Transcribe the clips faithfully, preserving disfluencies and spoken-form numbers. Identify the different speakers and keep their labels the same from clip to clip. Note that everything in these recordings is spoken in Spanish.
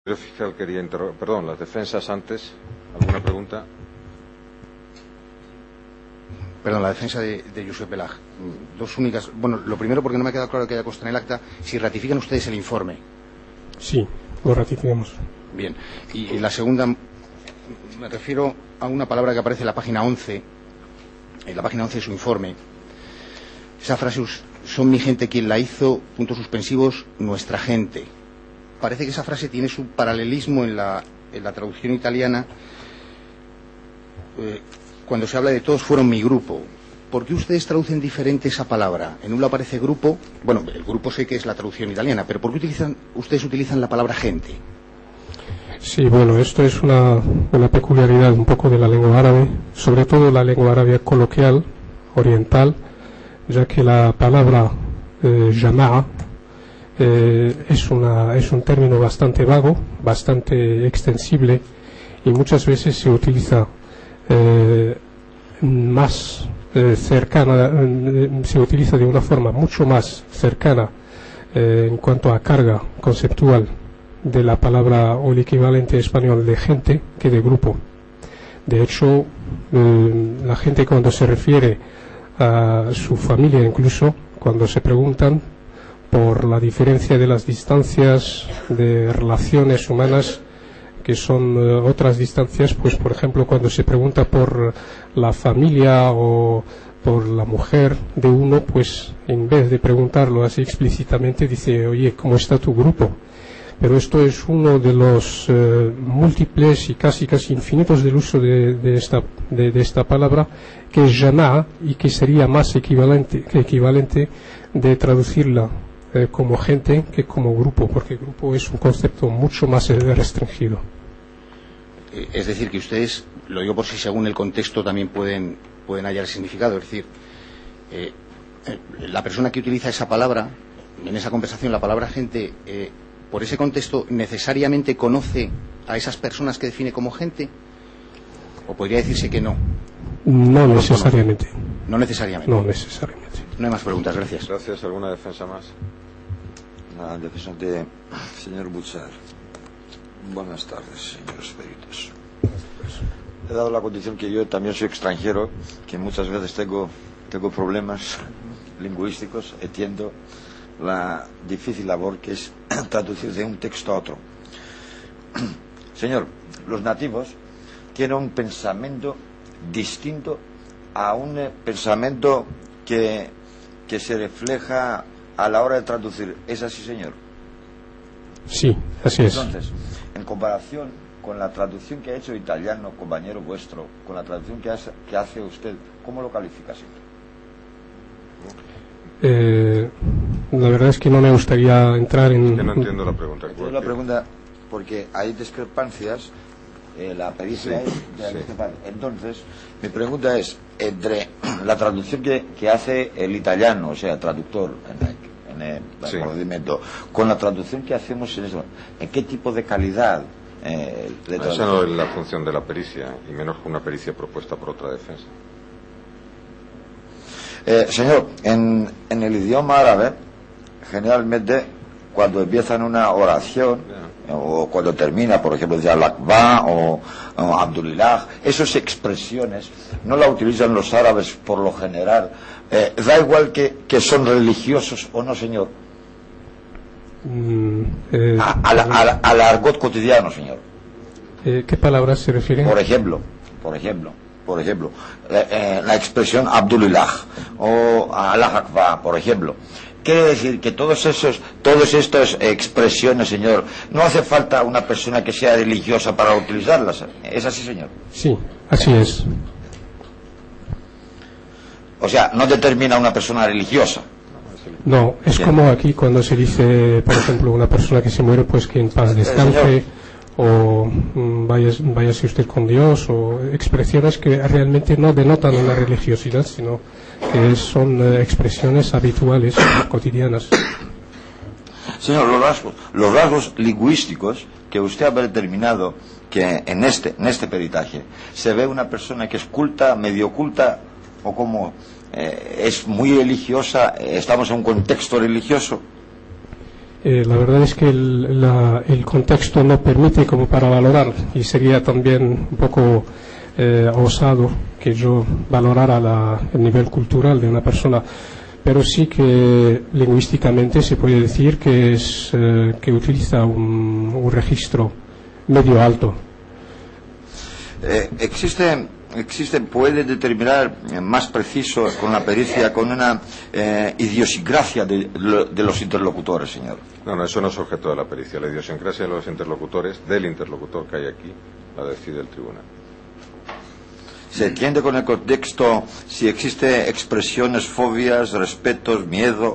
Speaker 1: Fiscal quería interrogar, perdón, las defensas antes. ¿Alguna pregunta?
Speaker 2: Perdón, la defensa de, de Josep Belaj. Dos únicas. Bueno, lo primero, porque no me ha quedado claro que haya constado en el acta, si ratifican ustedes el informe.
Speaker 3: Sí, lo ratificamos.
Speaker 2: Bien. Y, y la segunda, me refiero a una palabra que aparece en la página once, en la página once de su informe. Esa frase, son mi gente quien la hizo, puntos suspensivos, nuestra gente. Parece que esa frase tiene su paralelismo en la, en la traducción italiana, eh, cuando se habla de todos fueron mi grupo. ¿Por qué ustedes traducen diferente esa palabra? En uno aparece grupo, bueno, el grupo sé que es la traducción italiana, pero ¿por qué utilizan, ustedes utilizan la palabra gente?
Speaker 3: Sí, bueno, esto es una, una peculiaridad un poco de la lengua árabe, sobre todo la lengua árabe coloquial, oriental, ya que la palabra eh, jama'a eh, es, una, es un término bastante vago, bastante extensible, y muchas veces se utiliza eh, más eh, cercana, eh, se utiliza de una forma mucho más cercana eh, en cuanto a carga conceptual de la palabra o el equivalente español de gente que de grupo. De hecho, eh, la gente cuando se refiere a su familia, incluso cuando se preguntan por la diferencia de las distancias de relaciones humanas, que son eh, otras distancias, pues por ejemplo cuando se pregunta por la familia o por la mujer de uno, pues en vez de preguntarlo así explícitamente dice, oye, ¿cómo está tu grupo? Pero esto es uno de los eh, múltiples y casi casi infinitos del uso de, de, esta, de, de esta palabra, que es jama'a, y que sería más equivalente, que equivalente de traducirla eh, como gente que como grupo, porque grupo es un concepto mucho más restringido.
Speaker 2: Es decir, que ustedes, lo digo por si según el contexto también pueden, pueden hallar significado, es decir, eh, la persona que utiliza esa palabra, en esa conversación la palabra gente, eh, por ese contexto, ¿necesariamente conoce a esas personas que define como gente? ¿O podría decirse que no?
Speaker 3: No necesariamente.
Speaker 2: No necesariamente.
Speaker 3: No necesariamente.
Speaker 2: No hay más preguntas, gracias.
Speaker 1: Gracias. ¿Alguna defensa más?
Speaker 4: La defensa de señor Buchar. Buenas tardes, señores peritos. He dado la condición que yo también soy extranjero, que muchas veces tengo, tengo problemas lingüísticos, entiendo la difícil labor que es traducir de un texto a otro. Señor, los nativos tienen un pensamiento distinto a un pensamiento que, que se refleja a la hora de traducir. ¿Es así, señor?
Speaker 3: Sí, así es.
Speaker 4: Entonces, en comparación con la traducción que ha hecho el italiano, compañero vuestro, con la traducción que hace, que hace usted, ¿cómo lo califica, señor?
Speaker 3: Eh, la verdad es que no me gustaría entrar en...
Speaker 1: Que no entiendo la pregunta.
Speaker 4: Entiendo la pregunta porque hay discrepancias, eh, la pericia
Speaker 1: sí,
Speaker 4: es de la
Speaker 1: sí.
Speaker 4: discrepancia. Entonces, mi pregunta es, entre la traducción que, que hace el italiano, o sea, traductor en el, en el
Speaker 1: sí.
Speaker 4: procedimiento, con la traducción que hacemos en eso, ¿en qué tipo de calidad eh, de
Speaker 1: Esa
Speaker 4: traducción?
Speaker 1: no es la función de la pericia, y menos que una pericia propuesta por otra defensa.
Speaker 4: Eh, señor, en, en el idioma árabe, generalmente, cuando empiezan una oración, yeah. o cuando termina, por ejemplo, ya al-Akba o, o Abdulillah, esas expresiones no la utilizan los árabes por lo general. Eh, da igual que, que son religiosos o no, señor.
Speaker 3: Mm, eh,
Speaker 4: a, a, la, a, la, al argot cotidiano, señor.
Speaker 3: Eh, ¿Qué palabras se refieren?
Speaker 4: Por ejemplo, por ejemplo. Por ejemplo, la, eh, la expresión Abdulillah o Allah Akbar, por ejemplo. Quiere decir que todos esos, todas estas expresiones, señor, no hace falta una persona que sea religiosa para utilizarlas. ¿Es así, señor?
Speaker 3: Sí, así es.
Speaker 4: O sea, no determina una persona religiosa.
Speaker 3: No, es
Speaker 4: Bien.
Speaker 3: Como aquí cuando se dice, por ejemplo, una persona que se muere, pues que en paz descanse, o mm, váyase, váyase usted con Dios, o expresiones que realmente no denotan una religiosidad, sino que son eh, expresiones habituales, cotidianas.
Speaker 4: Señor, los rasgos, los rasgos lingüísticos que usted ha determinado que en este, en este peritaje se ve una persona que es culta, medio culta, o como eh, es muy religiosa, estamos en un contexto religioso.
Speaker 3: Eh, la verdad es que el, la, el contexto no permite como para valorar, y sería también un poco eh, osado que yo valorara la, el nivel cultural de una persona, pero sí que lingüísticamente se puede decir que es eh, que utiliza un, un registro medio alto.
Speaker 4: Eh, existe, existe, puede determinar eh, más preciso con la pericia, con una eh, idiosincrasia de, de los interlocutores, señor.
Speaker 1: No, no, eso no es objeto de la pericia. La idiosincrasia de los interlocutores, del interlocutor que hay aquí, la decide el tribunal.
Speaker 4: ¿Se entiende con el contexto si existe expresiones, fobias, respetos, miedo?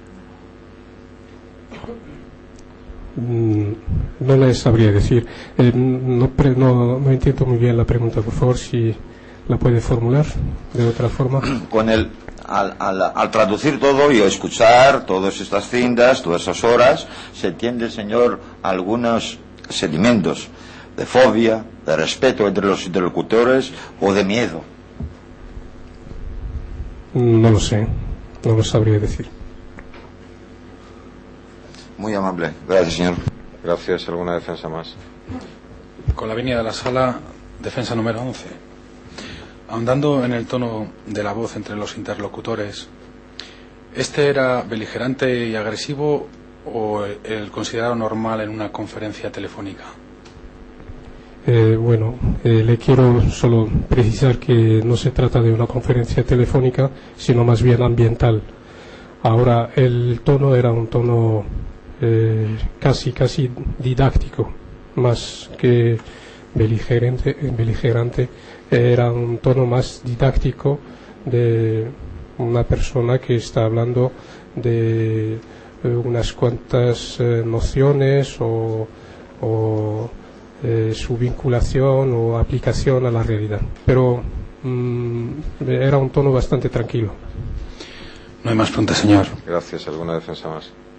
Speaker 3: No les sabría decir. Eh, no, pre, no, no entiendo muy bien la pregunta, por favor, si la puede formular de otra forma.
Speaker 4: Con el, al, al, al traducir todo y escuchar todas estas cintas, todas esas horas, se entiende, señor, algunos sedimentos de fobia, de respeto entre los interlocutores o de miedo.
Speaker 3: No lo sé, no lo sabría decir.
Speaker 4: Muy amable. Gracias, señor.
Speaker 1: Gracias. ¿Alguna defensa más?
Speaker 5: Con la venia de la sala, defensa número once. Ahondando en el tono de la voz entre los interlocutores, ¿este era beligerante y agresivo o el considerado normal en una conferencia telefónica?
Speaker 3: Eh, bueno, eh, le quiero solo precisar que no se trata de una conferencia telefónica, sino más bien ambiental. Ahora, el tono era un tono eh, casi, casi didáctico, más que beligerante, beligerante. Era un tono más didáctico de una persona que está hablando de eh, unas cuantas eh, nociones o, o Eh, su vinculación o aplicación a la realidad, pero mmm, era un tono bastante tranquilo.
Speaker 5: No hay más preguntas, señor.
Speaker 1: Gracias. ¿Alguna defensa más?